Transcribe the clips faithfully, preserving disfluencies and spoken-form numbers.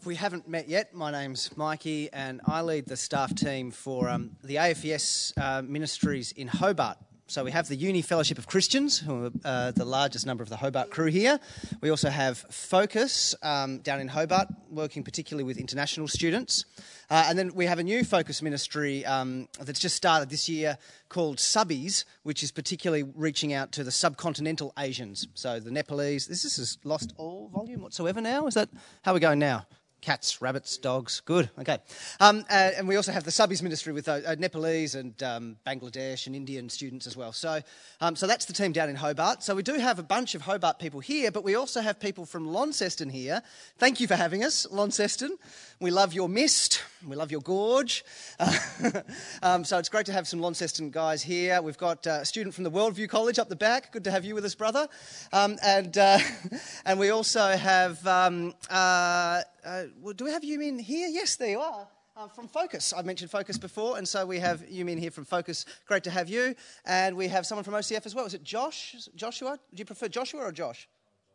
If we haven't met yet, my name's Mikey and I lead the staff team for um, the A F E S uh, ministries in Hobart. So we have the Uni Fellowship of Christians, who are uh, the largest number of the Hobart crew here. We also have Focus um, down in Hobart, working particularly with international students. Uh, and then we have a new Focus ministry um, that's just started this year called Subbies, which is particularly reaching out to the subcontinental Asians. So the Nepalese. This, this has lost all volume whatsoever now. Is that how we're going now? Cats, rabbits, dogs, good, okay. Um, uh, and we also have the Subbies ministry with uh, uh, Nepalese and um, Bangladesh and Indian students as well. So um, so that's the team down in Hobart. So we do have a bunch of Hobart people here, but we also have people from Launceston here. Thank you for having us, Launceston. We love your mist, we love your gorge. Uh, um, so it's great to have some Launceston guys here. We've got uh, a student from the Worldview College up the back. Good to have you with us, brother. Um, and, uh, and we also have... Um, uh, Uh, well, do we have Yumin here? Yes, there you are. Uh, from Focus. I mentioned Focus before, and so we have Yumin here from Focus. Great to have you. And we have someone from O C F as well. Is it Josh? Joshua? Do you prefer Joshua or Josh?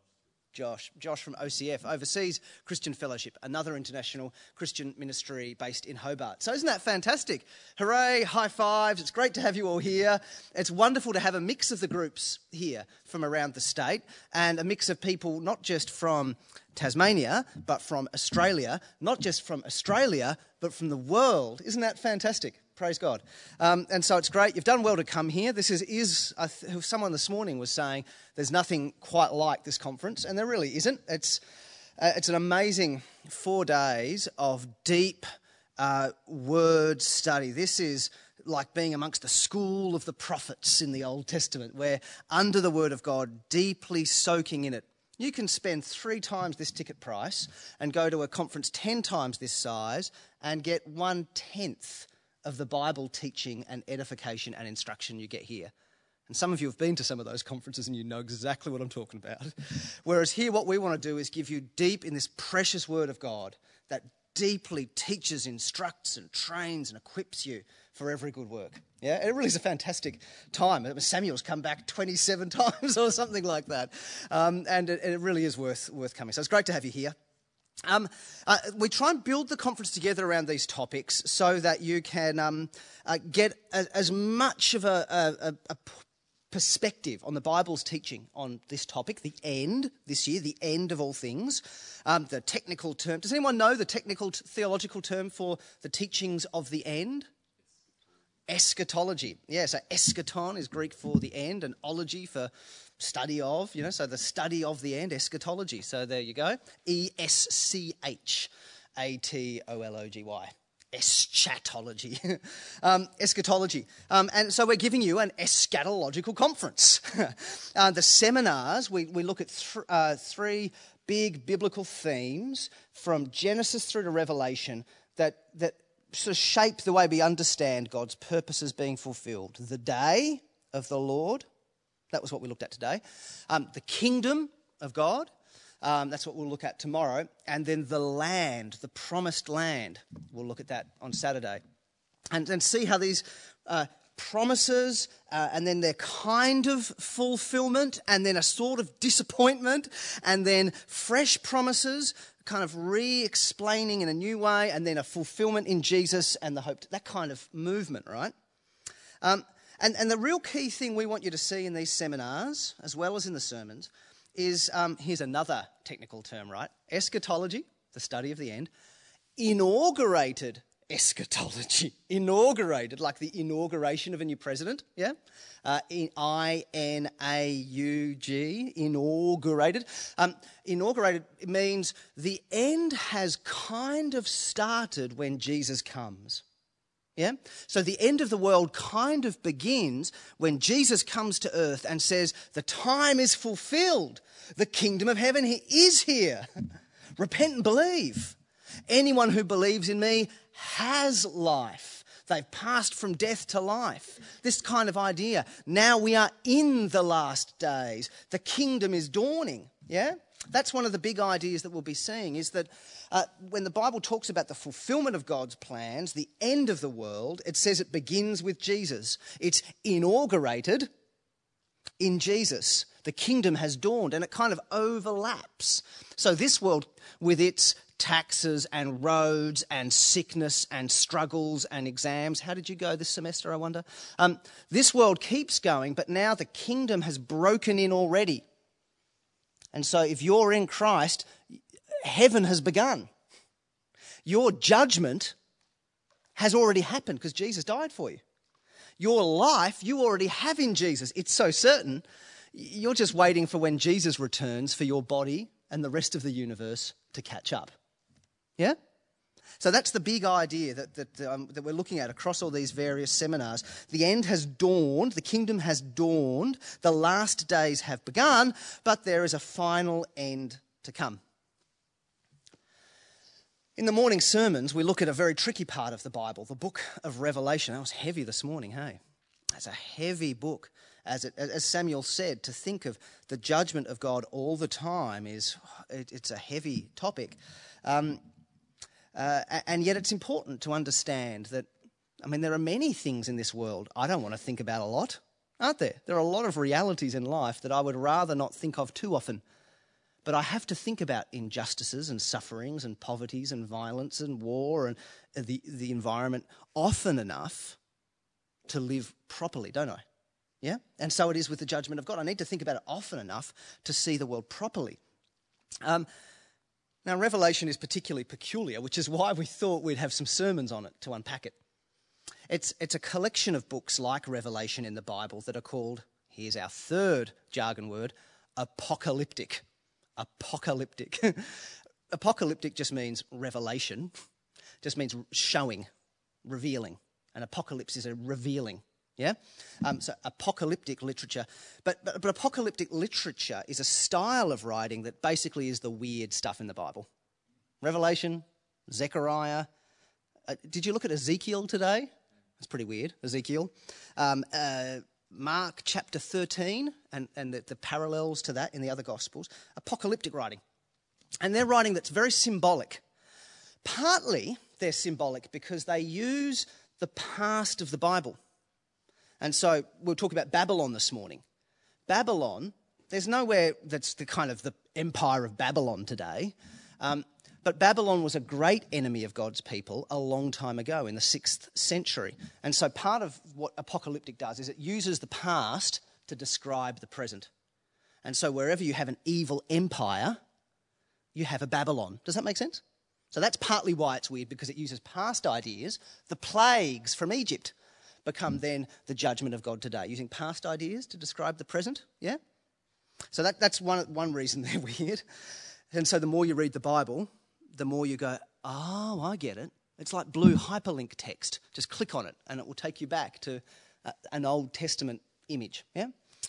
Josh. Josh from O C F, Overseas Christian Fellowship, another international Christian ministry based in Hobart. So isn't that fantastic? Hooray, high fives. It's great to have you all here. It's wonderful to have a mix of the groups here from around the state, and a mix of people not just from Tasmania, but from Australia, not just from Australia, but from the world. Isn't that fantastic? Praise God. Um, and so it's great. You've done well to come here. This is, is uh, someone this morning was saying there's nothing quite like this conference, and there really isn't. It's, uh, it's an amazing four days of deep uh, word study. This is like being amongst the school of the prophets in the Old Testament. We're under the Word of God, deeply soaking in it. You can spend three times this ticket price and go to a conference ten times this size and get one-tenth of the Bible teaching and edification and instruction you get here. And some of you have been to some of those conferences and you know exactly what I'm talking about. Whereas here what we want to do is give you deep in this precious Word of God that deeply teaches, instructs and trains and equips you for every good work. Yeah, it really is a fantastic time. Samuel's come back twenty-seven times or something like that. Um, and it, it really is worth worth coming. So it's great to have you here. Um, uh, we try and build the conference together around these topics so that you can um, uh, get a, as much of a, a, a perspective on the Bible's teaching on this topic, the end, this year, the end of all things, um, the technical term. Does anyone know the technical t- theological term for the teachings of the end? Eschatology. Yeah, so eschaton is Greek for the end, and ology for study of, you know, so the study of the end, eschatology. So there you go. E S C H A T O L O G Y. Eschatology. um, eschatology. Um, and so we're giving you an eschatological conference. uh, the seminars, we, we look at th- uh, three big biblical themes from Genesis through to Revelation that that sort of shape the way we understand God's purposes being fulfilled. The day of the Lord, that was what we looked at today. Um, the kingdom of God, um, that's what we'll look at tomorrow. And then the land, the promised land, we'll look at that on Saturday. And, and see how these uh, promises uh, and then their kind of fulfillment and then a sort of disappointment and then fresh promises kind of re-explaining in a new way, and then a fulfillment in Jesus and the hope, that kind of movement, right? Um, and, and the real key thing we want you to see in these seminars, as well as in the sermons, is, um, here's another technical term, right? Eschatology, the study of the end. Inaugurated eschatology. Inaugurated, like the inauguration of a new president, yeah? Uh, I N A U G, inaugurated. Um, inaugurated means the end has kind of started when Jesus comes. Yeah? So the end of the world kind of begins when Jesus comes to earth and says, the time is fulfilled. The kingdom of heaven is here. Repent and believe. Anyone who believes in me has life. They've passed from death to life. This kind of idea. Now we are in the last days. The kingdom is dawning. Yeah? That's one of the big ideas that we'll be seeing, is that uh, when the Bible talks about the fulfillment of God's plans, the end of the world, it says it begins with Jesus. It's inaugurated in Jesus. The kingdom has dawned, and it kind of overlaps. So this world, with its taxes and roads and sickness and struggles and exams. How did you go this semester, I wonder? Um, this world keeps going, but now the kingdom has broken in already. And so if you're in Christ, heaven has begun. Your judgment has already happened because Jesus died for you. Your life you already have in Jesus. It's so certain. You're just waiting for when Jesus returns for your body and the rest of the universe to catch up. Yeah? So that's the big idea that that, um, that we're looking at across all these various seminars. The end has dawned, the kingdom has dawned, the last days have begun, but there is a final end to come. In the morning sermons, we look at a very tricky part of the Bible, the book of Revelation. That was heavy this morning, hey? That's a heavy book. As, it, as Samuel said, to think of the judgment of God all the time is, it, it's a heavy topic. Um, uh, and yet it's important to understand that, I mean, there are many things in this world I don't want to think about a lot, aren't there? There are a lot of realities in life that I would rather not think of too often. But I have to think about injustices and sufferings and poverties and violence and war and the, the environment often enough to live properly, don't I? Yeah? And so it is with the judgment of God. I need to think about it often enough to see the world properly. Um, now, Revelation is particularly peculiar, which is why we thought we'd have some sermons on it to unpack it. It's, it's a collection of books like Revelation in the Bible that are called, here's our third jargon word, apocalyptic. Apocalyptic. Apocalyptic just means revelation, just means showing, revealing. An apocalypse is a revealing. Yeah? Um, so apocalyptic literature. But, but, but apocalyptic literature is a style of writing that basically is the weird stuff in the Bible. Revelation, Zechariah. Uh, did you look at Ezekiel today? That's pretty weird, Ezekiel. Um, uh, Mark chapter thirteen and, and the, the parallels to that in the other Gospels. Apocalyptic writing. And they're writing that's very symbolic. Partly they're symbolic because they use the past of the Bible. And so we'll talk about Babylon this morning. Babylon, there's nowhere that's the kind of the empire of Babylon today. Um, but Babylon was a great enemy of God's people a long time ago in the sixth century. And so part of what apocalyptic does is it uses the past to describe the present. And so wherever you have an evil empire, you have a Babylon. Does that make sense? So that's partly why it's weird, because it uses past ideas. The plagues from Egypt become then the judgment of God today, using past ideas to describe the present, yeah? So that, that's one, one reason they're weird. And so the more you read the Bible, the more you go, oh, I get it. It's like blue hyperlink text. Just click on it and it will take you back to uh, an Old Testament image, yeah?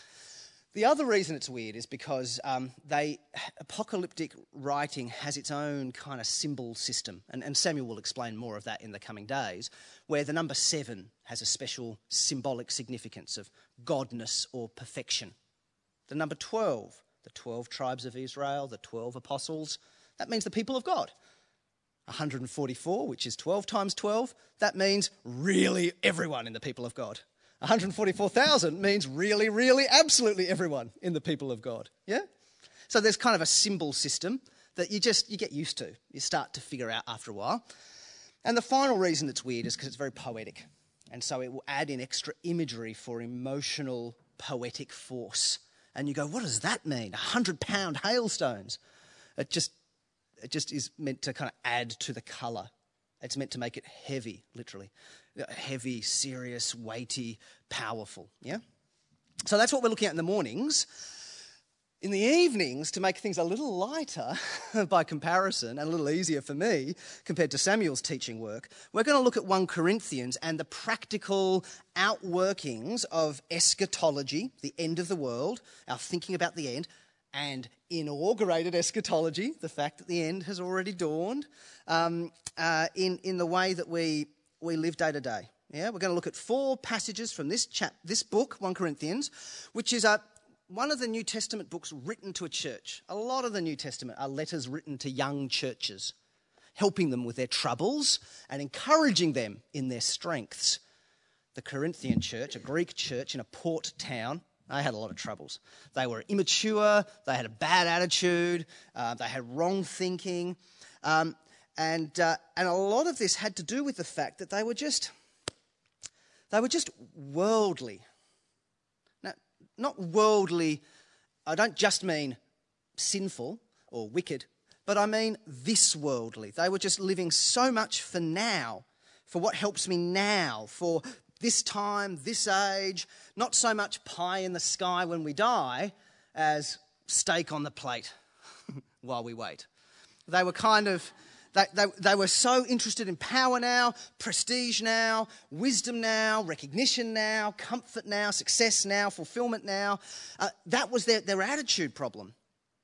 The other reason it's weird is because um, they apocalyptic writing has its own kind of symbol system, and, and Samuel will explain more of that in the coming days, where the number seven has a special symbolic significance of godness or perfection. The number twelve, the twelve tribes of Israel, the twelve apostles, that means the people of God. one hundred forty-four, which is twelve times twelve, that means really everyone in the people of God. one hundred forty-four thousand means really, really, absolutely everyone in the people of God. Yeah? So there's kind of a symbol system that you just, you get used to. You start to figure out after a while. And the final reason it's weird is because it's very poetic. And so it will add in extra imagery for emotional, poetic force. And you go, what does that mean? one hundred pound hailstones. It just, it just is meant to kind of add to the colour. It's meant to make it heavy, literally. Heavy, serious, weighty, powerful, yeah? So that's what we're looking at in the mornings. In the evenings, to make things a little lighter by comparison and a little easier for me compared to Samuel's teaching work, we're going to look at First Corinthians and the practical outworkings of eschatology, the end of the world, our thinking about the end, and inaugurated eschatology, the fact that the end has already dawned, um, uh, in, in the way that we, we live day to day. Yeah, we're going to look at four passages from this chap, this book, First Corinthians, which is a, one of the New Testament books written to a church. A lot of the New Testament are letters written to young churches, helping them with their troubles and encouraging them in their strengths. The Corinthian church, a Greek church in a port town, They had a lot of troubles. They were immature, they had a bad attitude, uh, they had wrong thinking, um, and uh, and a lot of this had to do with the fact that they were just they were just worldly. Now, not worldly. I don't just mean sinful or wicked, but I mean this worldly. They were just living so much for now, for what helps me now, for this time, this age, not so much pie in the sky when we die as steak on the plate while we wait. They were kind of, they, they, they were so interested in power now, prestige now, wisdom now, recognition now, comfort now, success now, fulfillment now. Uh, that was their, their attitude problem.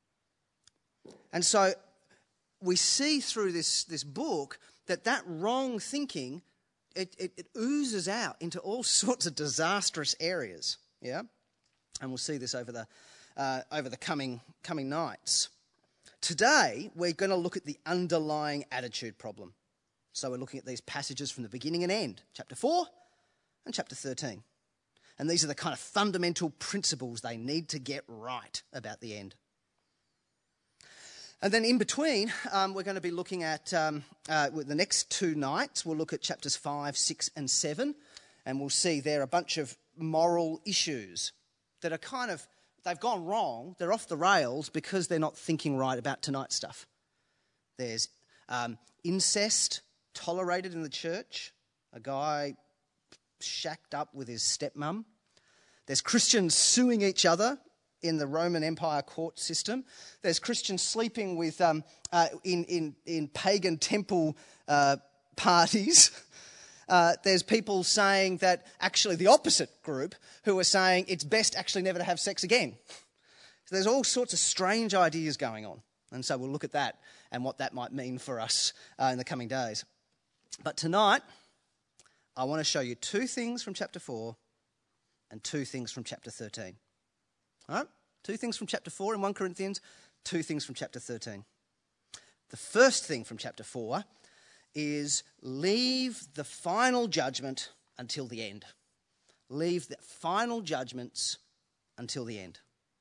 And so we see through this, this book that that wrong thinking It, it, it oozes out into all sorts of disastrous areas, yeah? And we'll see this over the, uh, over the coming, coming nights. Today, we're going to look at the underlying attitude problem. So we're looking at these passages from the beginning and end, chapter four and chapter thirteen. And these are the kind of fundamental principles they need to get right about the end. And then in between, um, we're going to be looking at, um, uh, the next two nights, we'll look at chapters five, six and seven, and we'll see there a bunch of moral issues that are kind of, they've gone wrong, they're off the rails because they're not thinking right about tonight's stuff. There's um, incest tolerated in the church, a guy shacked up with his stepmum. There's Christians suing each other in the Roman Empire court system. There's Christians sleeping with um, uh, in, in, in pagan temple uh, parties. Uh, there's people saying that actually the opposite group who are saying it's best actually never to have sex again. So there's all sorts of strange ideas going on. And so we'll look at that and what that might mean for us uh, in the coming days. But tonight, I want to show you two things from chapter four and two things from chapter thirteen. All right? Two things from chapter four in First Corinthians, two things from chapter thirteen. The first thing from chapter four is leave the final judgment until the end. Leave the final judgments until the end.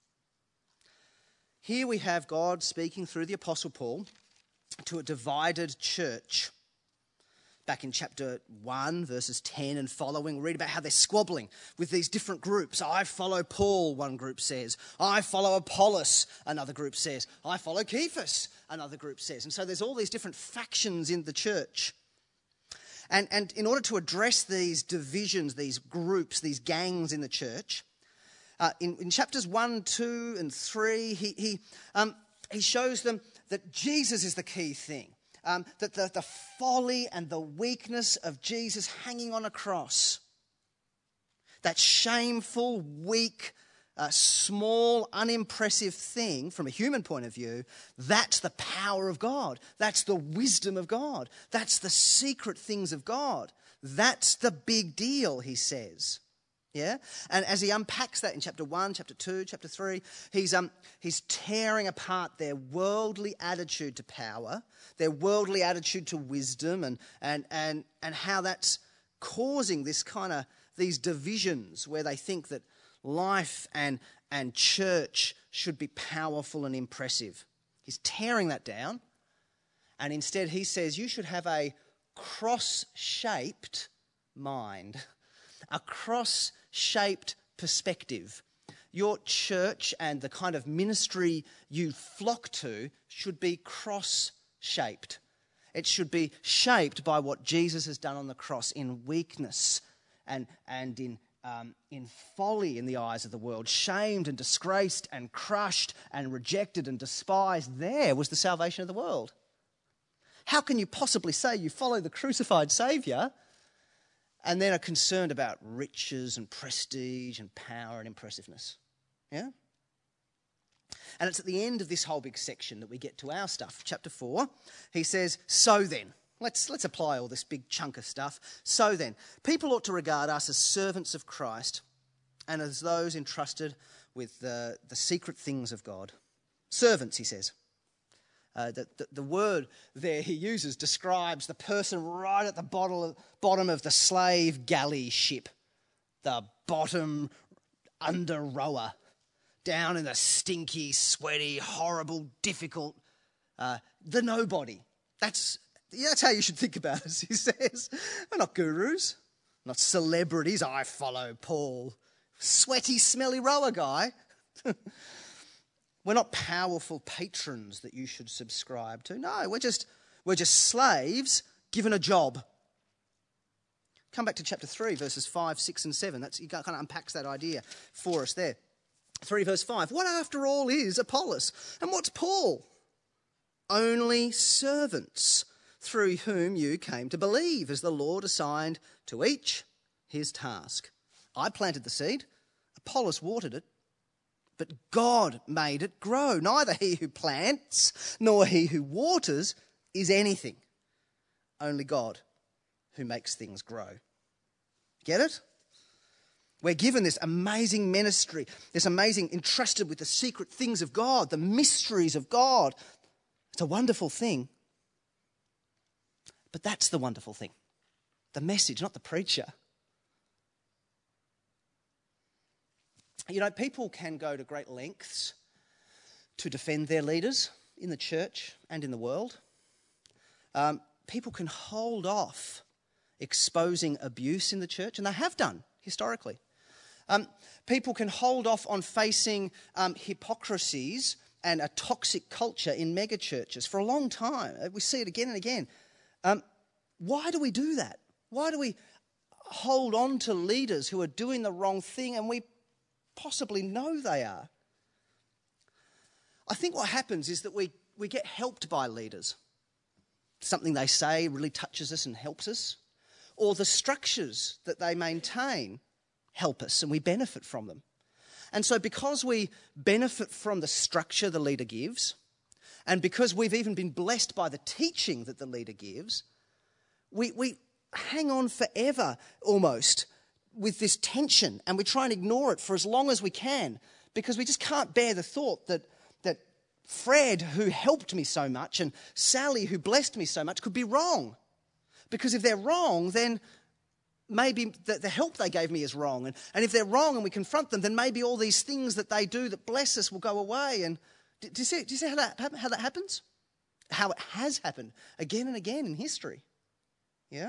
Here we have God speaking through the Apostle Paul to a divided church. Back in chapter one, verses ten and following, we read about how they're squabbling with these different groups. I follow Paul, one group says. I follow Apollos, another group says. I follow Cephas, another group says. And so there's all these different factions in the church. And, and in order to address these divisions, these groups, these gangs in the church, uh, in, in chapters one, two and three, he, he, um, he shows them that Jesus is the key thing. Um, that the, the folly and the weakness of Jesus hanging on a cross, that shameful, weak, uh, small, unimpressive thing from a human point of view, that's the power of God. That's the wisdom of God. That's the secret things of God. That's the big deal, he says. Yeah? And as he unpacks that in chapter one, chapter two, chapter three, he's um he's tearing apart their worldly attitude to power, their worldly attitude to wisdom, and and and, and how that's causing this kind of these divisions where they think that life and and church should be powerful and impressive. He's tearing that down, and instead he says you should have a cross-shaped mind, a cross-shaped perspective. Your church and the kind of ministry you flock to should be cross-shaped. It should be shaped by what Jesus has done on the cross in weakness and, and in, um, in folly in the eyes of the world, shamed and disgraced and crushed and rejected and despised. There was the salvation of the world. How can you possibly say you follow the crucified Saviour and then are concerned about riches and prestige and power and impressiveness? Yeah? And it's at the end of this whole big section that we get to our stuff. Chapter four, he says, so then, let's, let's apply all this big chunk of stuff. So then, people ought to regard us as servants of Christ and as those entrusted with the, the secret things of God. Servants, he says. Uh, the, the, the word there he uses describes the person right at the bottom, bottom of the slave galley ship, the bottom under rower down in the stinky, sweaty, horrible, difficult, uh, the nobody. That's, yeah, that's how you should think about us, he says. We're not gurus, not celebrities. I follow Paul. Sweaty, smelly rower guy. We're not powerful patrons that you should subscribe to. No, we're just, we're just slaves given a job. Come back to chapter three, verses five, six and seven. That's, he kind of unpacks that idea for us there. three verse five. What after all is Apollos? And what's Paul? Only servants through whom you came to believe, as the Lord assigned to each his task. I planted the seed, Apollos watered it, but God made it grow. Neither he who plants nor he who waters is anything. Only God who makes things grow. Get it? We're given this amazing ministry, this amazing, entrusted with the secret things of God, the mysteries of God. It's a wonderful thing. But that's the wonderful thing. The message, not the preacher. You know, people can go to great lengths to defend their leaders in the church and in the world. Um, people can hold off exposing abuse in the church, and they have done historically. Um, people can hold off on facing um, hypocrisies and a toxic culture in mega churches for a long time. We see it again and again. Um, why do we do that? Why do we hold on to leaders who are doing the wrong thing and we possibly know they are? I think what happens is that we, we get helped by leaders. Something they say really touches us and helps us. Or the structures that they maintain help us and we benefit from them. And so because we benefit from the structure the leader gives, and because we've even been blessed by the teaching that the leader gives, we, we hang on forever almost with this tension, and we try and ignore it for as long as we can because we just can't bear the thought that, that Fred, who helped me so much, and Sally, who blessed me so much, could be wrong. Because if they're wrong, then maybe the, the help they gave me is wrong. And, and if they're wrong and we confront them, then maybe all these things that they do that bless us will go away. And do, do you see, do you see how, that, how that happens? How it has happened again and again in history. Yeah?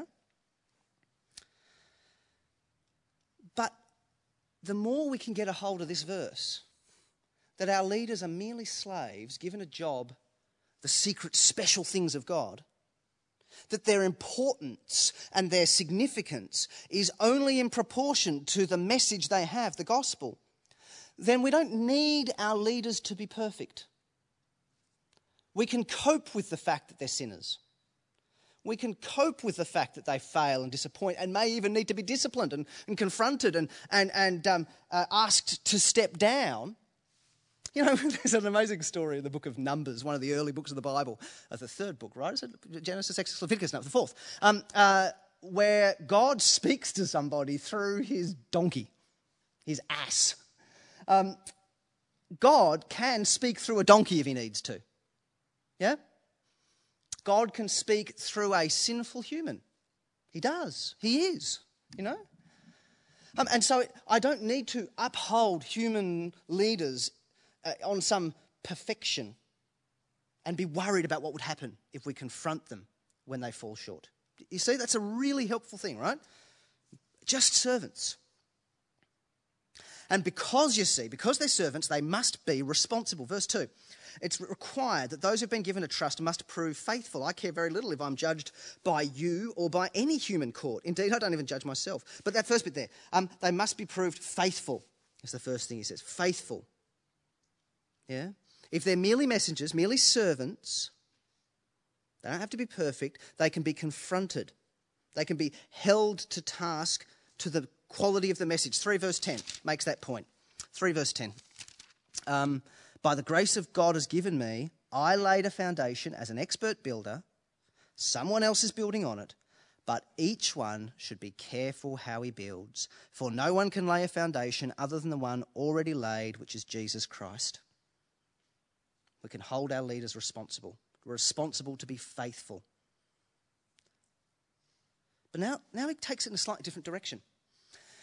But the more we can get a hold of this verse, that our leaders are merely slaves given a job, the secret special things of God, that their importance and their significance is only in proportion to the message they have, the gospel, then we don't need our leaders to be perfect. We can cope with the fact that they're sinners. We can cope with the fact that they fail and disappoint and may even need to be disciplined and, and confronted and, and, and um, uh, asked to step down. You know, there's an amazing story in the book of Numbers, one of the early books of the Bible, uh, the third book, right? Is it Genesis, Exodus, Leviticus? No, the fourth, um, uh, where God speaks to somebody through his donkey, his ass. Um, God can speak through a donkey if he needs to. Yeah? God can speak through a sinful human. He does. He is, you know? Um, and so I don't need to uphold human leaders uh, on some perfection and be worried about what would happen if we confront them when they fall short. You see, that's a really helpful thing, right? Just servants. And because, you see, because they're servants, they must be responsible. Verse two, it's required that those who've been given a trust must prove faithful. I care very little if I'm judged by you or by any human court. Indeed, I don't even judge myself. But that first bit there, um, they must be proved faithful. That's the first thing he says, faithful. Yeah? If they're merely messengers, merely servants, they don't have to be perfect. They can be confronted. They can be held to task to the quality of the message. three verse ten makes that point. three verse ten. Um, By the grace of God has given me, I laid a foundation as an expert builder. Someone else is building on it, but each one should be careful how he builds. For no one can lay a foundation other than the one already laid, which is Jesus Christ. We can hold our leaders responsible. We're responsible to be faithful. But now, now he takes it in a slightly different direction.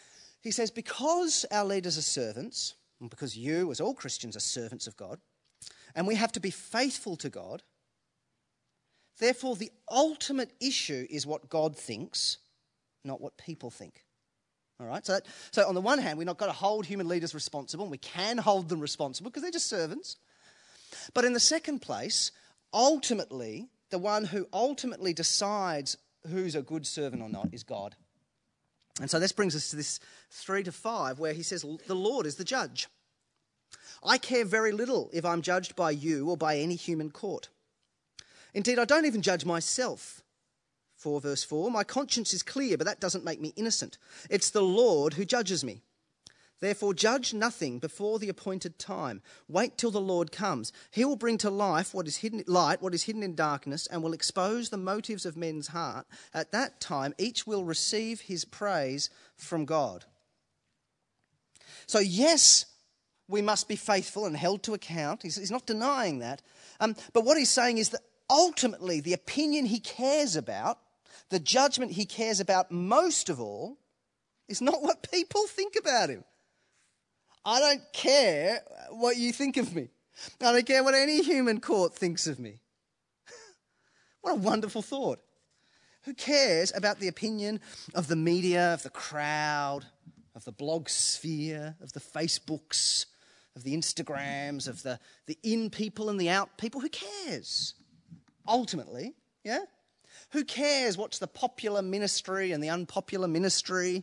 He says, because our leaders are servants, and because you, as all Christians, are servants of God, and we have to be faithful to God, therefore the ultimate issue is what God thinks, not what people think. All right, so, that, so on the one hand, we've not got to hold human leaders responsible, and we can hold them responsible because they're just servants. But in the second place, ultimately, the one who ultimately decides who's a good servant or not is God. And so this brings us to this three to five where he says, the Lord is the judge. I care very little if I'm judged by you or by any human court. Indeed, I don't even judge myself. four verse four, my conscience is clear, but that doesn't make me innocent. It's the Lord who judges me. Therefore, judge nothing before the appointed time. Wait till the Lord comes. He will bring to life what is hidden, light what is hidden in darkness, and will expose the motives of men's heart. At that time, each will receive his praise from God. So yes, we must be faithful and held to account. He's, he's not denying that. Um, but what he's saying is that ultimately the opinion he cares about, the judgment he cares about most of all, is not what people think about him. I don't care what you think of me. I don't care what any human court thinks of me. What a wonderful thought. Who cares about the opinion of the media, of the crowd, of the blog sphere, of the Facebooks, of the Instagrams, of the, the in people and the out people? Who cares? Ultimately, yeah? Who cares what's the popular ministry and the unpopular ministry?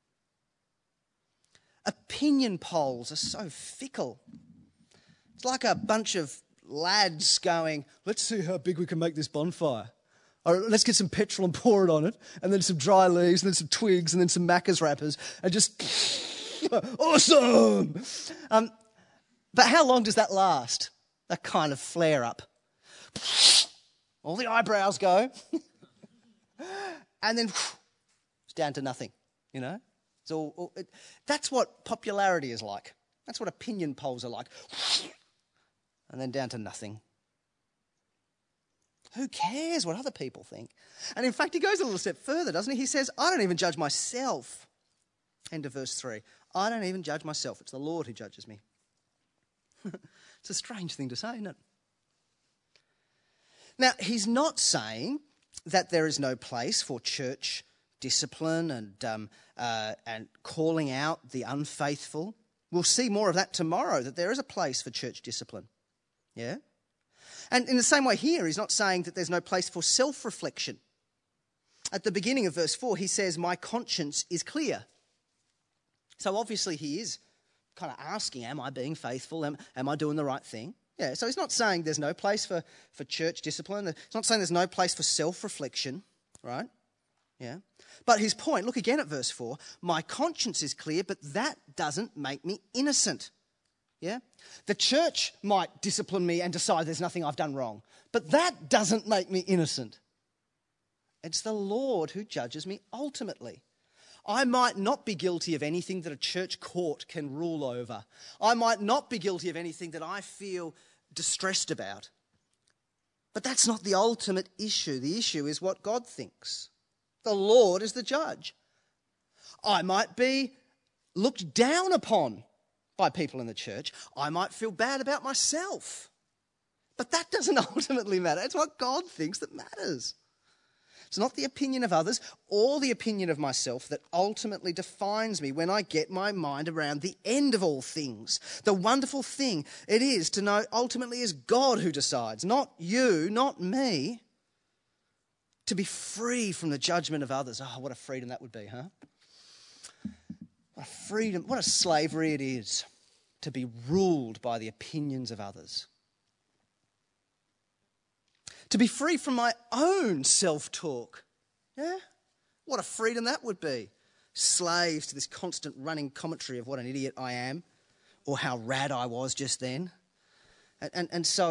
Opinion polls are so fickle. It's like a bunch of lads going, let's see how big we can make this bonfire. Or let's get some petrol and pour it on it, and then some dry leaves, and then some twigs, and then some Macca's wrappers, and just, awesome! Um, but how long does that last? That kind of flare-up. All the eyebrows go, and then it's down to nothing, you know? It's all, all, it, that's what popularity is like. That's what opinion polls are like. And then down to nothing. Who cares what other people think? And in fact, he goes a little step further, doesn't he? He says, I don't even judge myself. End of verse three. I don't even judge myself. It's the Lord who judges me. It's a strange thing to say, isn't it? Now, he's not saying that there is no place for church discipline and um, uh, and calling out the unfaithful. We'll see more of that tomorrow, that there is a place for church discipline. Yeah? And in the same way here, he's not saying that there's no place for self-reflection. At the beginning of verse four, he says, my conscience is clear. So obviously he is kind of asking, am I being faithful? Am, am I doing the right thing? Yeah, so he's not saying there's no place for, for church discipline. He's not saying there's no place for self-reflection, right? Yeah. But his point, look again at verse four, my conscience is clear, but that doesn't make me innocent. Yeah? The church might discipline me and decide there's nothing I've done wrong, but that doesn't make me innocent. It's the Lord who judges me ultimately. I might not be guilty of anything that a church court can rule over. I might not be guilty of anything that I feel distressed about. But that's not the ultimate issue. The issue is what God thinks. The Lord is the judge. I might be looked down upon by people in the church. I might feel bad about myself. But that doesn't ultimately matter. It's what God thinks that matters. It's not the opinion of others or the opinion of myself that ultimately defines me when I get my mind around the end of all things. The wonderful thing it is to know ultimately is God who decides, not you, not me. To be free from the judgment of others. Oh, what a freedom that would be, huh? What a freedom, what a slavery it is to be ruled by the opinions of others. To be free from my own self-talk. Yeah? What a freedom that would be. Slaves to this constant running commentary of what an idiot I am or how rad I was just then. And, and, and so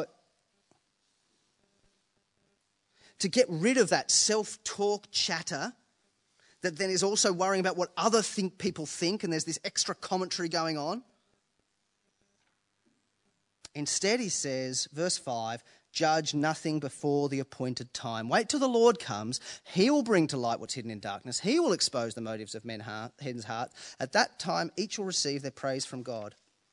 to get rid of that self-talk chatter that then is also worrying about what other think people think, and there's this extra commentary going on. Instead, he says, verse five, judge nothing before the appointed time. Wait till the Lord comes. He will bring to light what's hidden in darkness. He will expose the motives of men's heart, men's heart. At that time, each will receive their praise from God.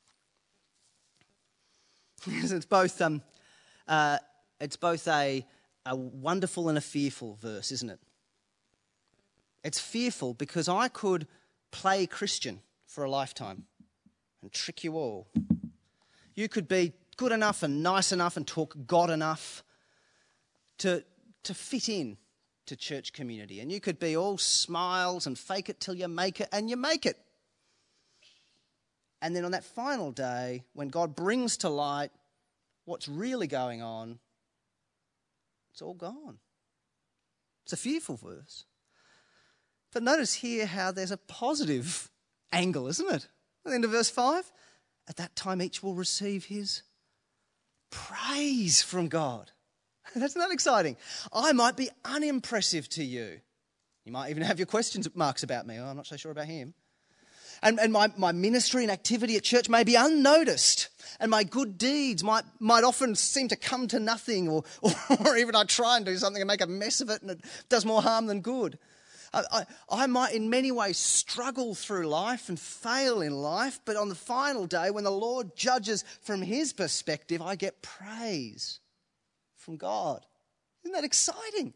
It's both um, uh, it's both a, a wonderful and a fearful verse, isn't it? It's fearful because I could play Christian for a lifetime and trick you all. You could be good enough and nice enough and talk God enough to, to fit in to church community. And you could be all smiles and fake it till you make it, and you make it. And then on that final day, when God brings to light what's really going on, it's all gone. It's a fearful verse. But notice here how there's a positive angle, isn't it? At the end of verse five, at that time each will receive his praise from God. That's not exciting. I might be unimpressive to you. You might even have your questions marks about me. Oh, I'm not so sure about him. And, and my, my ministry and activity at church may be unnoticed, and my good deeds might, might often seem to come to nothing, or, or, or even I try and do something and make a mess of it and it does more harm than good. I, I, I might in many ways struggle through life and fail in life, but on the final day when the Lord judges from his perspective, I get praise from God. Isn't that exciting?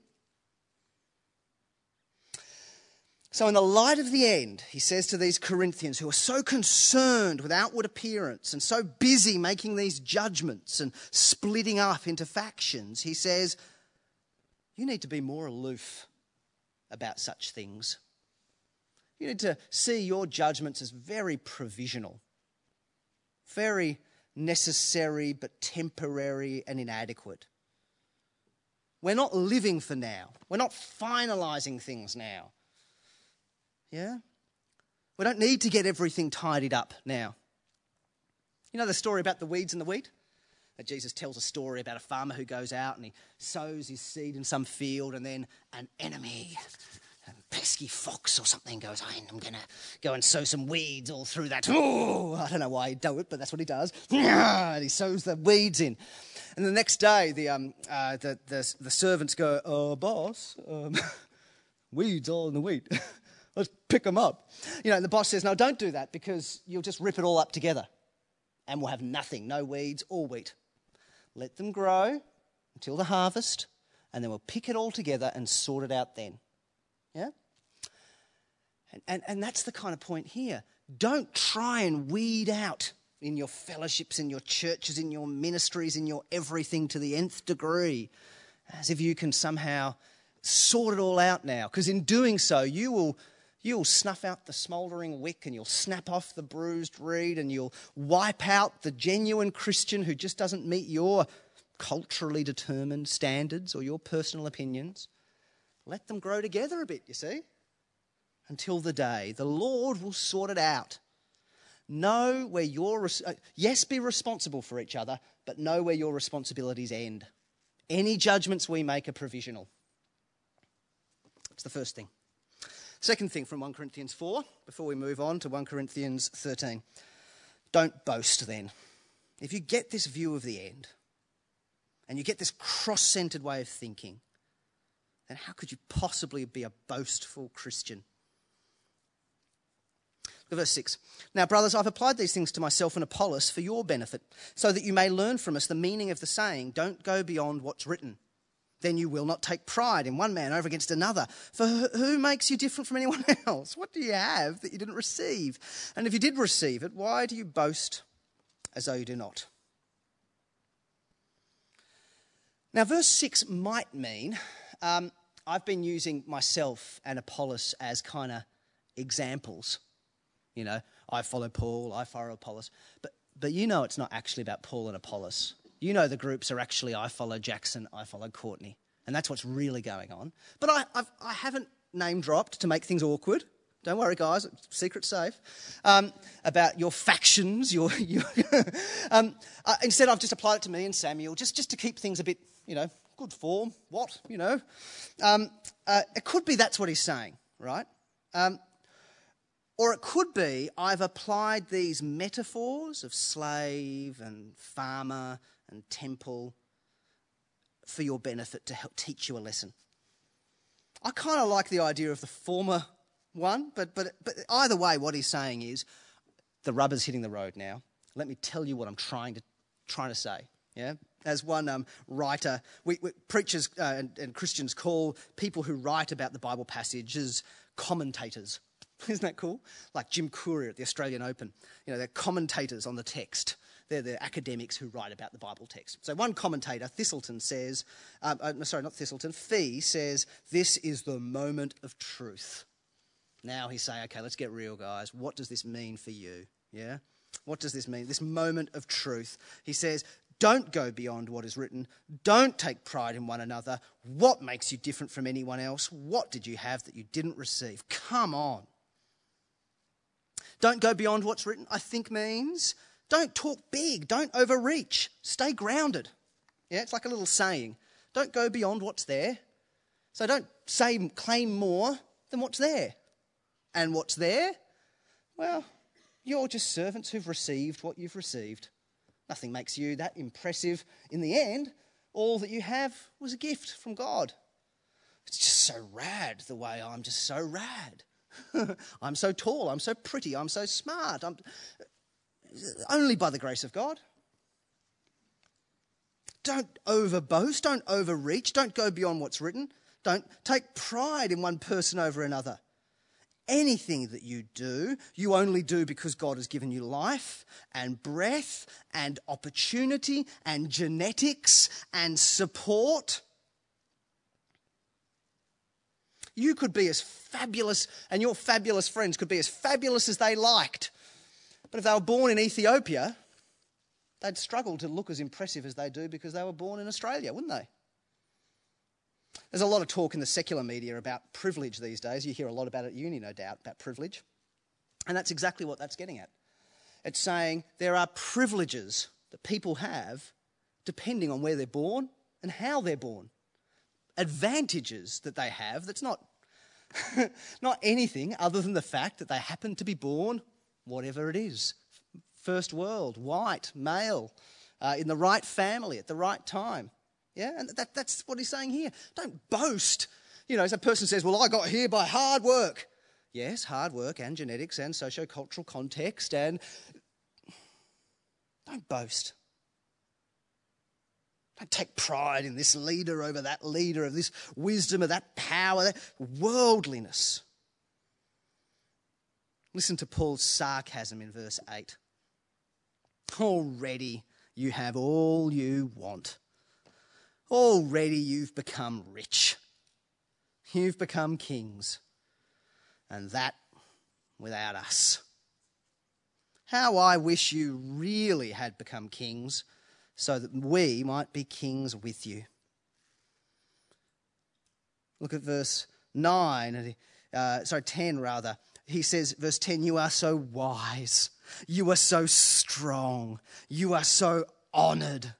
So in the light of the end, he says to these Corinthians who are so concerned with outward appearance and so busy making these judgments and splitting up into factions, he says, you need to be more aloof about such things. You need to see your judgments as very provisional, very necessary but temporary and inadequate. We're not living for now. We're not finalising things now. Yeah? We don't need to get everything tidied up now. You know the story about the weeds and the wheat? That Jesus tells a story about a farmer who goes out and he sows his seed in some field, and then an enemy, a pesky fox or something goes, oh, I'm going to go and sow some weeds all through that. Oh, I don't know why he'd do it, but that's what he does. And he sows the weeds in. And the next day, the um uh, the, the, the servants go, oh, boss, um, weeds all in the wheat. Let's pick them up. You know, and the boss says, no, don't do that because you'll just rip it all up together and we'll have nothing, no weeds or wheat. Let them grow until the harvest, and then we'll pick it all together and sort it out then. Yeah? And, and, and that's the kind of point here. Don't try and weed out in your fellowships, in your churches, in your ministries, in your everything to the nth degree, as if you can somehow sort it all out now. Because in doing so, you will... You'll snuff out the smouldering wick, and you'll snap off the bruised reed, and you'll wipe out the genuine Christian who just doesn't meet your culturally determined standards or your personal opinions. Let them grow together a bit, you see, until the day. The Lord will sort it out. Know where your... Yes, be responsible for each other, but know where your responsibilities end. Any judgments we make are provisional. That's the first thing. Second thing from First Corinthians four, before we move on to First Corinthians thirteen. Don't boast then. If you get this view of the end, and you get this cross-centered way of thinking, then how could you possibly be a boastful Christian? Look at verse six. Now, brothers, I've applied these things to myself and Apollos for your benefit, so that you may learn from us the meaning of the saying, don't go beyond what's written. Then you will not take pride in one man over against another. For who makes you different from anyone else? What do you have that you didn't receive? And if you did receive it, why do you boast as though you do not? Now, verse six might mean, um, I've been using myself and Apollos as kind of examples. You know, I follow Paul, I follow Apollos. But, but you know it's not actually about Paul and Apollos. You know the groups are actually I follow Jackson, I follow Courtney. And that's what's really going on. But I I've, I haven't name-dropped to make things awkward. Don't worry, guys, secret's safe. Um, about your factions. Your, your um, uh, instead, I've just applied it to me and Samuel, just, just to keep things a bit, you know, good form. What, you know? Um, uh, it could be that's what he's saying, right? Um, Or it could be I've applied these metaphors of slave and farmer and temple for your benefit to help teach you a lesson. I kind of like the idea of the former one, but, but, but either way, what he's saying is the rubber's hitting the road now. Let me tell you what I'm trying to trying to say. Yeah, as one um, writer, we, we preachers uh, and, and Christians call people who write about the Bible passages commentators. Isn't that cool? Like Jim Courier at the Australian Open. You know, they're commentators on the text. They're the academics who write about the Bible text. So one commentator, Thistleton, says, um, uh, sorry, not Thistleton, Fee says, this is the moment of truth. Now he's saying, okay, let's get real, guys. What does this mean for you? Yeah? What does this mean? This moment of truth. He says, don't go beyond what is written. Don't take pride in one another. What makes you different from anyone else? What did you have that you didn't receive? Come on. Don't go beyond what's written, I think means don't talk big. Don't overreach. Stay grounded. Yeah, it's like a little saying. Don't go beyond what's there. So don't say, claim more than what's there. And what's there? Well, you're just servants who've received what you've received. Nothing makes you that impressive. In the end, all that you have was a gift from God. It's just so rad the way I'm just so rad. I'm so tall, I'm so pretty, I'm so smart. I'm only by the grace of God. Don't overboast, don't overreach, don't go beyond what's written. Don't take pride in one person over another. Anything that you do, you only do because God has given you life and breath and opportunity and genetics and support. You could be as fabulous, and your fabulous friends could be as fabulous as they liked. But if they were born in Ethiopia, they'd struggle to look as impressive as they do because they were born in Australia, wouldn't they? There's a lot of talk in the secular media about privilege these days. You hear a lot about it at uni, no doubt, about privilege. And that's exactly what that's getting at. It's saying there are privileges that people have depending on where they're born and how they're born. Advantages that they have that's not, not anything other than the fact that they happen to be born, whatever it is, first world, white, male, uh, in the right family at the right time. Yeah, and that, that's what he's saying here. Don't boast. You know, as a person says, well, I got here by hard work. Yes, hard work and genetics and socio-cultural context, and don't boast. Don't take pride in this leader over that leader, of this wisdom, of that power, that worldliness. Listen to Paul's sarcasm in verse eight. Already you have all you want. Already you've become rich. You've become kings. And that without us. How I wish you really had become kings, so that we might be kings with you. Look at verse nine, uh, sorry, ten rather. He says, verse ten, you are so wise. You are so strong. You are so honoured.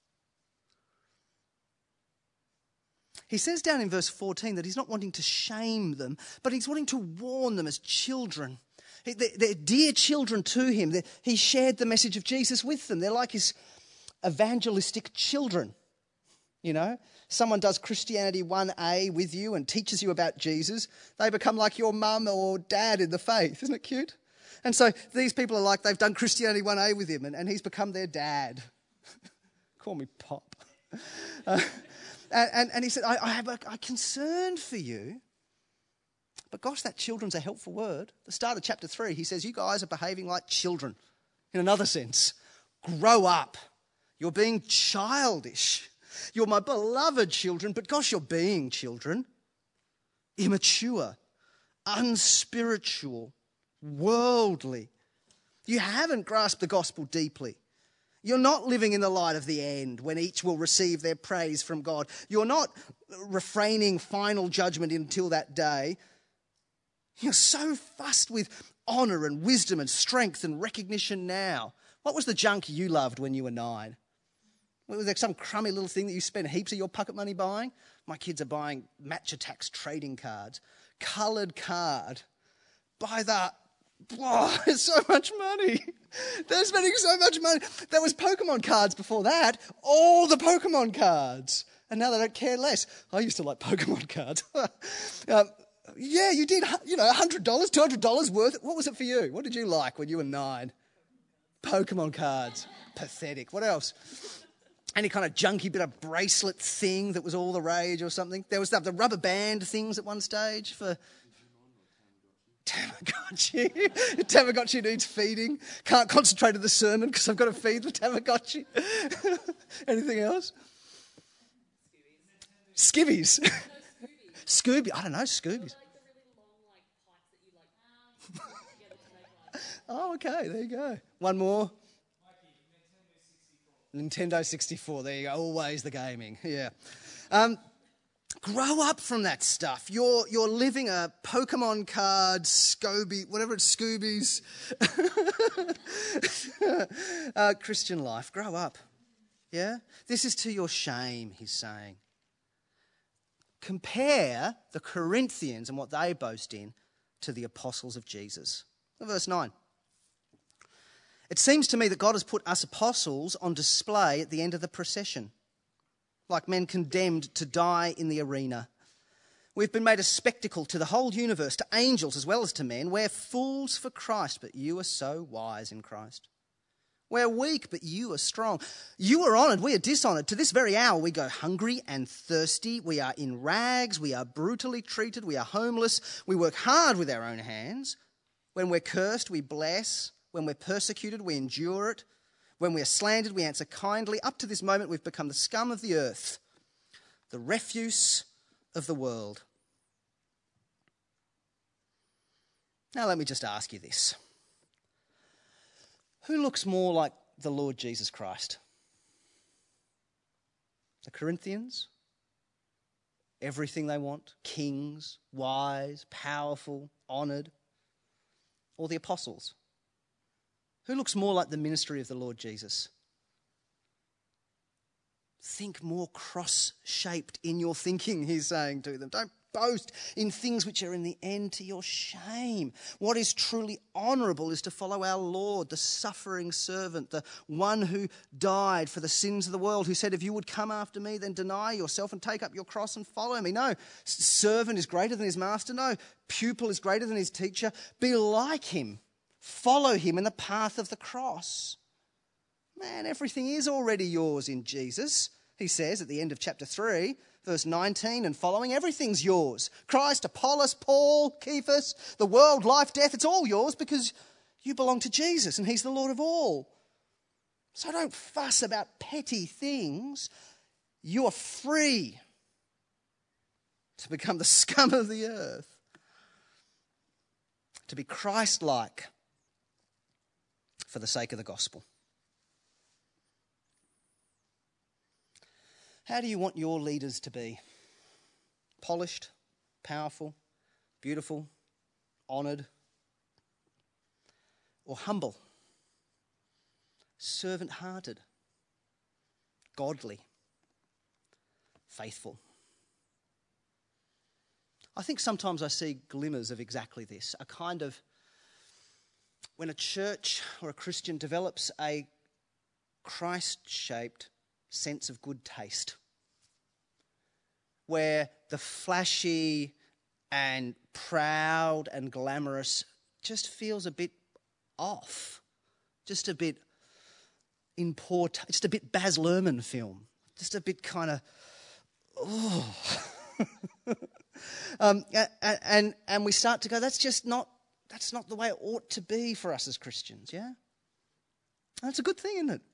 He says down in verse fourteen that he's not wanting to shame them, but he's wanting to warn them as children. They're dear children to him. He shared the message of Jesus with them. They're like his evangelistic children. You know, someone does Christianity one A with you and teaches you about Jesus. They become like your mum or dad in the faith. Isn't it cute? And so these people are like, they've done Christianity one A with him and, and he's become their dad. Call me Pop. Uh, And, and, and he said, I, I have a, a concern for you. But gosh, that children's a helpful word. At the start of chapter three, he says, you guys are behaving like children. In another sense, grow up. You're being childish. You're my beloved children, but gosh, you're being children. Immature, unspiritual, worldly. You haven't grasped the gospel deeply. You're not living in the light of the end when each will receive their praise from God. You're not refraining final judgment until that day. You're so fussed with honour and wisdom and strength and recognition now. What was the junk you loved when you were nine? Was there some crummy little thing that you spent heaps of your pocket money buying? My kids are buying Match Attax trading cards. Coloured card. By the... Oh, it's so much money. They're spending so much money. There was Pokemon cards before that. All the Pokemon cards. And now they don't care less. I used to like Pokemon cards. um, yeah, you did, you know, one hundred dollars, two hundred dollars worth. What was it for you? What did you like when you were nine? Pokemon cards. Pathetic. What else? Any kind of junky bit of bracelet thing that was all the rage or something. There was the, the rubber band things at one stage for Tamagotchi. Tamagotchi needs feeding. Can't concentrate on the sermon because I've got to feed the Tamagotchi. Anything else? Skivvies. No, Scooby. I don't know, Scoobies. Oh, okay, there you go. One more. Nintendo sixty-four, there you go, always the gaming, yeah. Um, grow up from that stuff. You're you're living a Pokemon card, Scooby, whatever it's, Scoobies, uh, Christian life. Grow up, yeah? This is to your shame, he's saying. Compare the Corinthians and what they boast in to the apostles of Jesus. Verse nine. It seems to me that God has put us apostles on display at the end of the procession, like men condemned to die in the arena. We've been made a spectacle to the whole universe, to angels as well as to men. We're fools for Christ, but you are so wise in Christ. We're weak, but you are strong. You are honoured, we are dishonoured. To this very hour we go hungry and thirsty. We are in rags, we are brutally treated, we are homeless. We work hard with our own hands. When we're cursed, we bless. When we're persecuted, we endure it. When we are slandered, we answer kindly. Up to this moment, we've become the scum of the earth, the refuse of the world. Now, let me just ask you this. Who looks more like the Lord Jesus Christ? The Corinthians? Everything they want? Kings, wise, powerful, honoured? Or the apostles? Who looks more like the ministry of the Lord Jesus? Think more cross-shaped in your thinking, he's saying to them. Don't boast in things which are in the end to your shame. What is truly honourable is to follow our Lord, the suffering servant, the one who died for the sins of the world, who said, if you would come after me, then deny yourself and take up your cross and follow me. No, servant is greater than his master. No, pupil is greater than his teacher. Be like him. Follow him in the path of the cross. Man, everything is already yours in Jesus. He says at the end of chapter three, verse nineteen and following, everything's yours. Christ, Apollos, Paul, Cephas, the world, life, death, it's all yours because you belong to Jesus and he's the Lord of all. So don't fuss about petty things. You are free to become the scum of the earth, to be Christ-like for the sake of the gospel. How do you want your leaders to be? Polished, powerful, beautiful, honoured, or humble, servant-hearted, godly, faithful? I think sometimes I see glimmers of exactly this, a kind of, when a church or a Christian develops a Christ-shaped sense of good taste, where the flashy and proud and glamorous just feels a bit off, just a bit in poor, t- just a bit Baz Luhrmann film, just a bit kind of, oh. um, and, and and we start to go, that's just not, that's not the way it ought to be for us as Christians, yeah? That's a good thing, isn't it?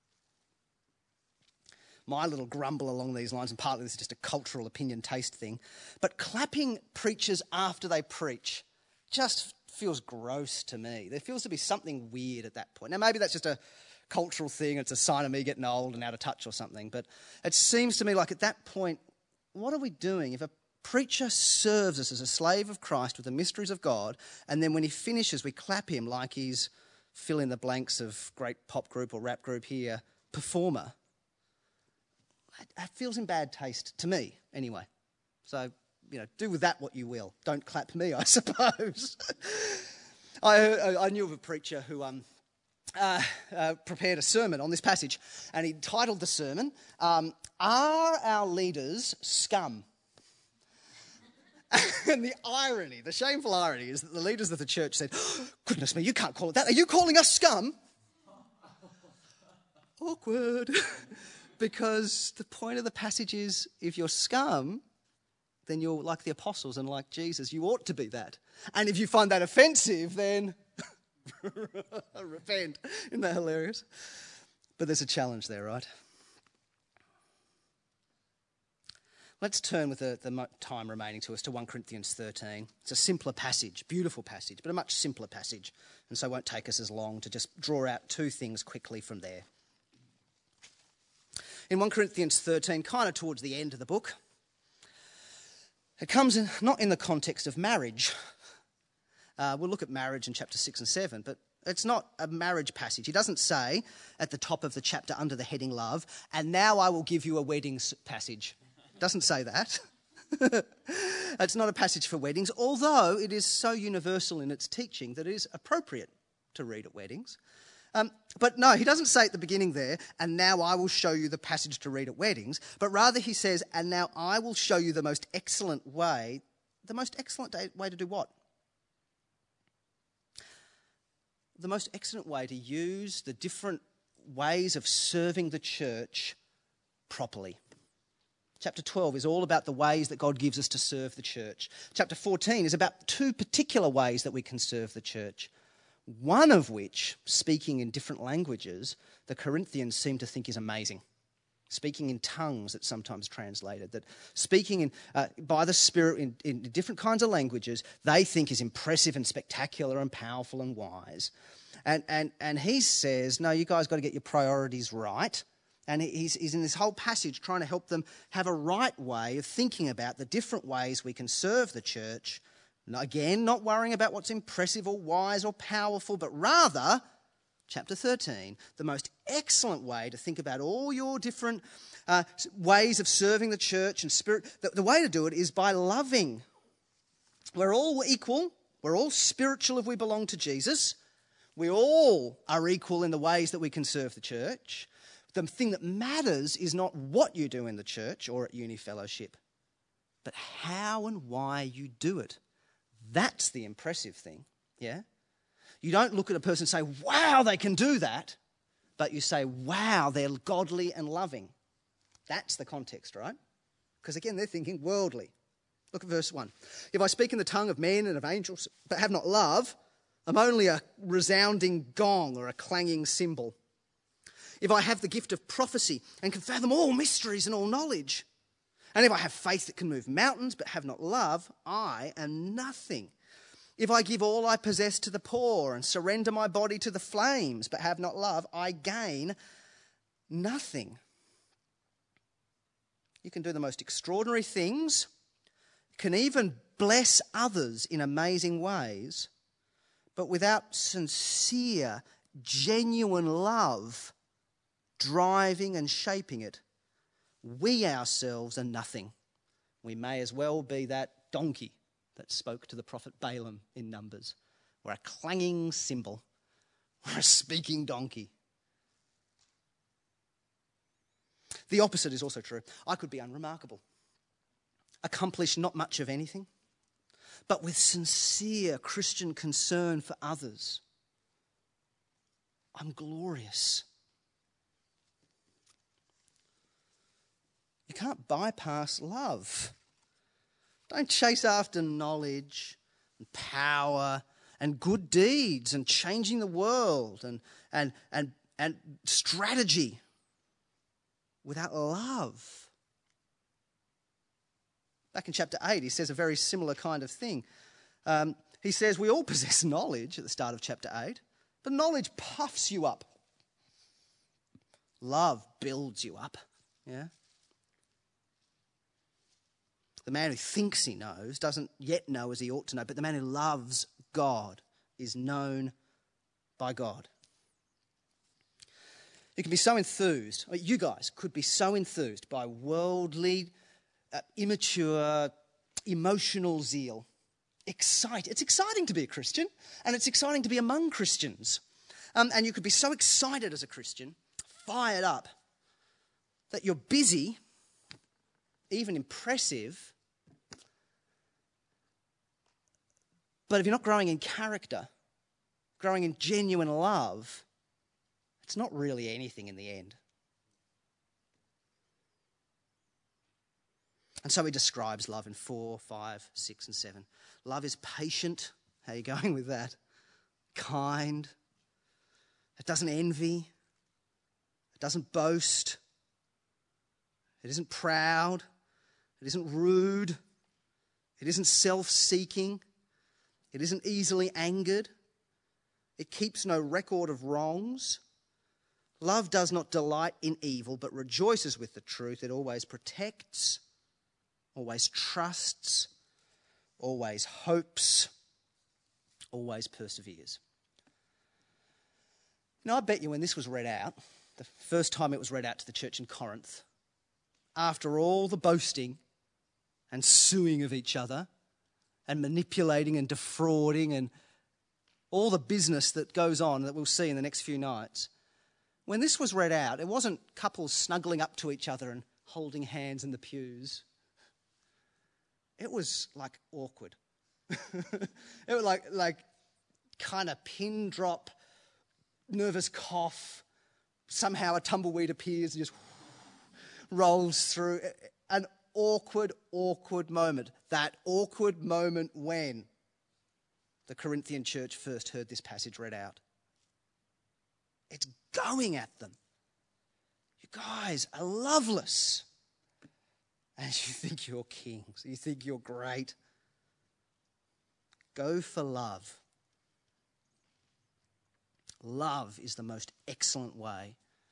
My little grumble along these lines, and partly this is just a cultural opinion taste thing, but clapping preachers after they preach just feels gross to me. There feels to be something weird at that point. Now, maybe that's just a cultural thing. It's a sign of me getting old and out of touch or something. But it seems to me like at that point, what are we doing? If a preacher serves us as a slave of Christ with the mysteries of God, and then when he finishes, we clap him like he's fill in the blanks of great pop group or rap group here, performer, that feels in bad taste to me anyway. So, you know, do with that what you will. Don't clap me, I suppose. I, I knew of a preacher who um, uh, uh, prepared a sermon on this passage, and he titled the sermon, um, Are Our Leaders Scum? And the irony, the shameful irony, is that the leaders of the church said, oh, goodness me, you can't call it that. Are you calling us scum? Awkward. Because the point of the passage is, if you're scum, then you're like the apostles and like Jesus. You ought to be that. And if you find that offensive, then repent. Isn't that hilarious? But there's a challenge there, right? Let's turn with the, the time remaining to us to First Corinthians thirteen. It's a simpler passage, beautiful passage, but a much simpler passage. And so it won't take us as long to just draw out two things quickly from there. In First Corinthians thirteen, kind of towards the end of the book, it comes in, not in the context of marriage. Uh, we'll look at marriage in chapter six and seven, but it's not a marriage passage. He doesn't say at the top of the chapter under the heading love, and now I will give you a wedding passage. Doesn't say that. It's not a passage for weddings, although it is so universal in its teaching that it is appropriate to read at weddings. Um, but no, he doesn't say at the beginning there, and now I will show you the passage to read at weddings, but rather he says, and now I will show you the most excellent way. The most excellent way to do what? The most excellent way to use the different ways of serving the church properly. Chapter twelve is all about the ways that God gives us to serve the church. Chapter fourteen is about two particular ways that we can serve the church. One of which, speaking in different languages, the Corinthians seem to think is amazing. Speaking in tongues, it's sometimes translated. That speaking in, uh, by the Spirit in, in different kinds of languages, they think is impressive and spectacular and powerful and wise. And, and, and he says, no, you guys got to get your priorities right. And he's, he's in this whole passage trying to help them have a right way of thinking about the different ways we can serve the church. Again, not worrying about what's impressive or wise or powerful, but rather, chapter thirteen, the most excellent way to think about all your different uh, ways of serving the church and spirit. The, the way to do it is by loving. We're all equal. We're all spiritual if we belong to Jesus. We all are equal in the ways that we can serve the church. The thing that matters is not what you do in the church or at Uni Fellowship, but how and why you do it. That's the impressive thing, yeah? You don't look at a person and say, wow, they can do that, but you say, wow, they're godly and loving. That's the context, right? Because again, they're thinking worldly. Look at verse one. If I speak in the tongue of men and of angels, but have not love, I'm only a resounding gong or a clanging cymbal. If I have the gift of prophecy and can fathom all mysteries and all knowledge, and if I have faith that can move mountains but have not love, I am nothing. If I give all I possess to the poor and surrender my body to the flames but have not love, I gain nothing. You can do the most extraordinary things, can even bless others in amazing ways, but without sincere, genuine love driving and shaping it, we ourselves are nothing. We may as well be that donkey that spoke to the prophet Balaam in Numbers. We're a clanging cymbal. We're a speaking donkey. The opposite is also true. I could be unremarkable, accomplish not much of anything, but with sincere Christian concern for others, I'm glorious. You can't bypass love. Don't chase after knowledge and power and good deeds and changing the world and, and, and, and strategy without love. Back in chapter eight, he says a very similar kind of thing. Um, he says we all possess knowledge at the start of chapter eight, but knowledge puffs you up. Love builds you up, yeah? The man who thinks he knows doesn't yet know as he ought to know, but the man who loves God is known by God. You can be so enthused, or you guys could be so enthused by worldly, uh, immature, emotional zeal. Excite. It's exciting to be a Christian, and it's exciting to be among Christians. Um, and you could be so excited as a Christian, fired up, that you're busy, even impressive, but if you're not growing in character, growing in genuine love, it's not really anything in the end. And so he describes love in four, five, six, and seven. Love is patient. How are you going with that? Kind. It doesn't envy. It doesn't boast. It isn't proud. It isn't rude. It isn't self-seeking. It isn't easily angered. It keeps no record of wrongs. Love does not delight in evil, but rejoices with the truth. It always protects, always trusts, always hopes, always perseveres. Now, I bet you when this was read out, the first time it was read out to the church in Corinth, after all the boasting and suing of each other and manipulating and defrauding and all the business that goes on that we'll see in the next few nights, when this was read out, it wasn't couples snuggling up to each other and holding hands in the pews. It was like awkward. It was like like kind of pin drop, nervous cough. Somehow a tumbleweed appears and just rolls through. An awkward, awkward moment. That awkward moment when the Corinthian church first heard this passage read out. It's going at them. You guys are loveless. And you think you're kings. You think you're great. Go for love. Love is the most excellent way.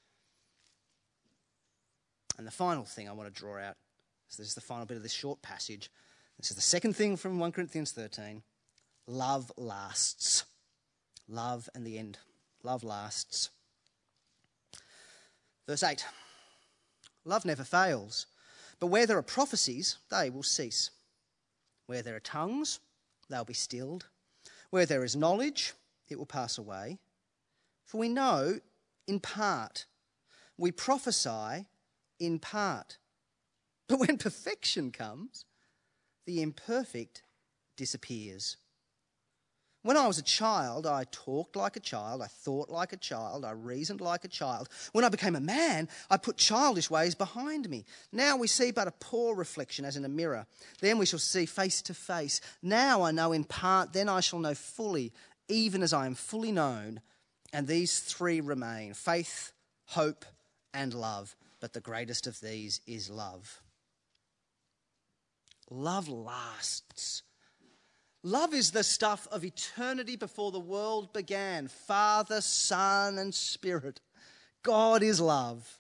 And the final thing I want to draw out, so this is the final bit of this short passage. This is the second thing from First Corinthians thirteen. Love lasts. Love and the end. Love lasts. Verse eight. Love never fails, but where there are prophecies, they will cease. Where there are tongues, they'll be stilled. Where there is knowledge, it will pass away. For we know in part, we prophesy in part. But when perfection comes, the imperfect disappears. When I was a child, I talked like a child, I thought like a child, I reasoned like a child. When I became a man, I put childish ways behind me. Now we see but a poor reflection as in a mirror. Then we shall see face to face. Now I know in part, then I shall know fully, even as I am fully known. And these three remain, faith, hope, and love. But the greatest of these is love. Love lasts. Love is the stuff of eternity before the world began. Father, Son, and Spirit. God is love.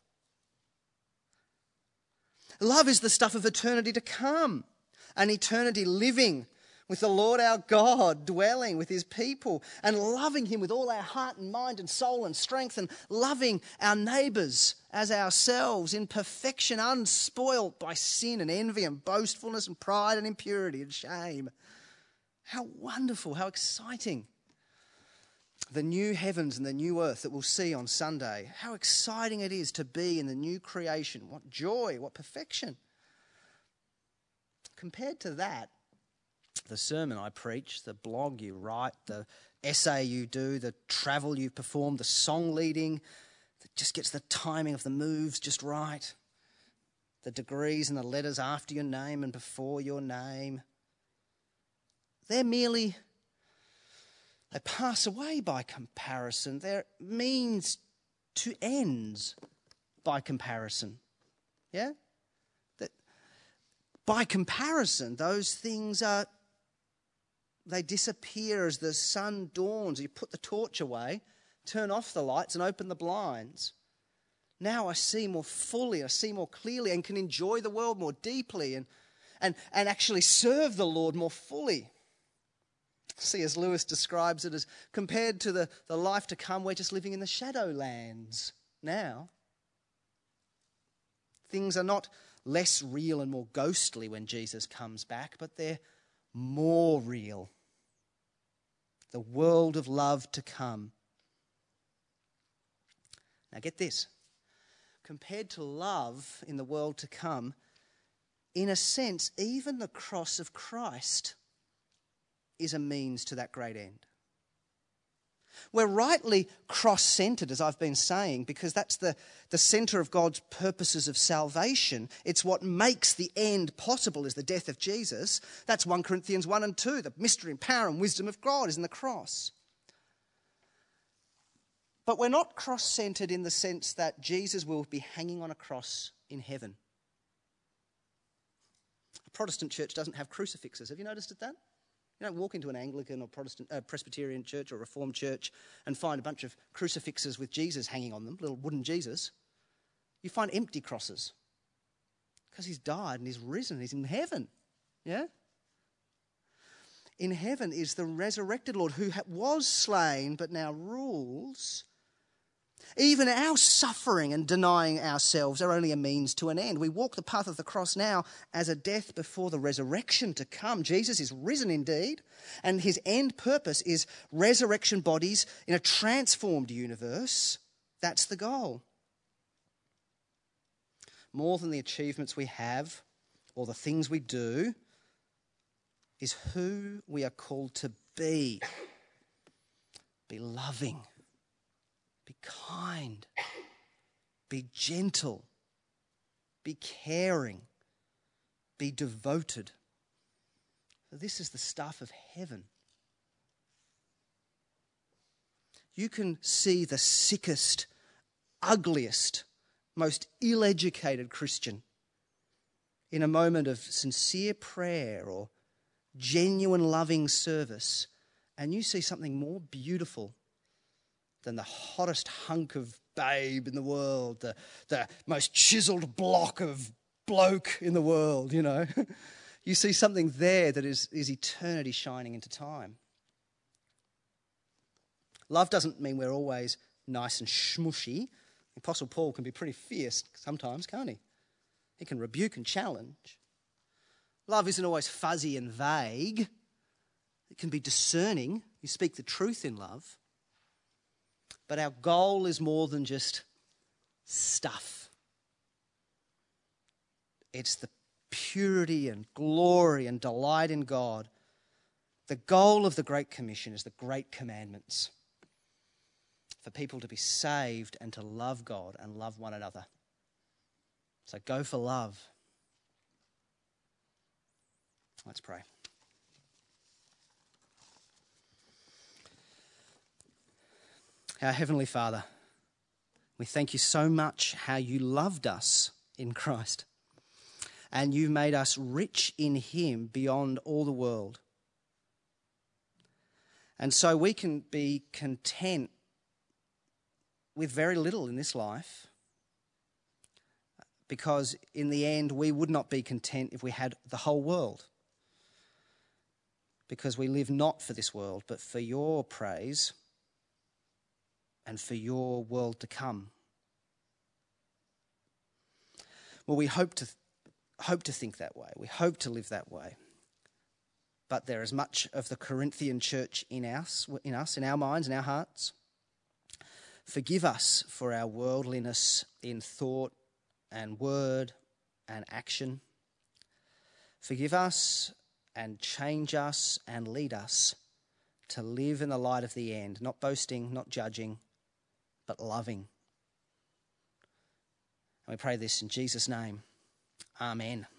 Love is the stuff of eternity to come. An eternity living with the Lord our God, dwelling with his people and loving him with all our heart and mind and soul and strength, and loving our neighbours as ourselves in perfection, unspoilt by sin and envy and boastfulness and pride and impurity and shame. How wonderful, how exciting. The new heavens and the new earth that we'll see on Sunday. How exciting it is to be in the new creation. What joy, what perfection. Compared to that, the sermon I preach, the blog you write, the essay you do, the travel you perform, the song leading that just gets the timing of the moves just right, the degrees and the letters after your name and before your name, they're merely, they pass away by comparison. They're means to ends by comparison. Yeah? That by comparison, those things are, they disappear as the sun dawns. You put the torch away, turn off the lights and open the blinds. Now I see more fully, I see more clearly and can enjoy the world more deeply and, and, and actually serve the Lord more fully. C S Lewis describes it as, compared to the, the life to come, we're just living in the shadowlands now. Things are not less real and more ghostly when Jesus comes back, but they're more real. The world of love to come. Now get this. Compared to love in the world to come, in a sense, even the cross of Christ is a means to that great end. We're rightly cross-centred, as I've been saying, because that's the, the centre of God's purposes of salvation. It's what makes the end possible is the death of Jesus. That's First Corinthians one and two. The mystery and power and wisdom of God is in the cross. But we're not cross-centred in the sense that Jesus will be hanging on a cross in heaven. A Protestant church doesn't have crucifixes. Have you noticed that? You don't walk into an Anglican or Protestant uh, Presbyterian church or Reformed church and find a bunch of crucifixes with Jesus hanging on them, little wooden Jesus. You find empty crosses because he's died and he's risen. He's in heaven. Yeah? In heaven is the resurrected Lord who was slain but now rules. Even our suffering and denying ourselves are only a means to an end. We walk the path of the cross now as a death before the resurrection to come. Jesus is risen indeed, and his end purpose is resurrection bodies in a transformed universe. That's the goal. More than the achievements we have or the things we do is who we are called to be. Be loving. Be kind, be gentle, be caring, be devoted. So this is the stuff of heaven. You can see the sickest, ugliest, most ill-educated Christian in a moment of sincere prayer or genuine loving service, and you see something more beautiful than the hottest hunk of babe in the world, the, the most chiseled block of bloke in the world, you know. You see something there that is, is eternity shining into time. Love doesn't mean we're always nice and schmushy. Apostle Paul can be pretty fierce sometimes, can't he? He can rebuke and challenge. Love isn't always fuzzy and vague. It can be discerning. You speak the truth in love. But our goal is more than just stuff. It's the purity and glory and delight in God. The goal of the Great Commission is the Great Commandments. For people to be saved and to love God and love one another. So go for love. Let's pray. Our Heavenly Father, we thank you so much how you loved us in Christ and you made us rich in him beyond all the world. And so we can be content with very little in this life because in the end we would not be content if we had the whole world, because we live not for this world but for your praise and for your world to come. Well, we hope to hope to think that way. We hope to live that way. But there is much of the Corinthian church in us, in us, in our minds, in our hearts. Forgive us for our worldliness in thought and word and action. Forgive us and change us and lead us to live in the light of the end, not boasting, not judging, but loving. And we pray this in Jesus' name. Amen.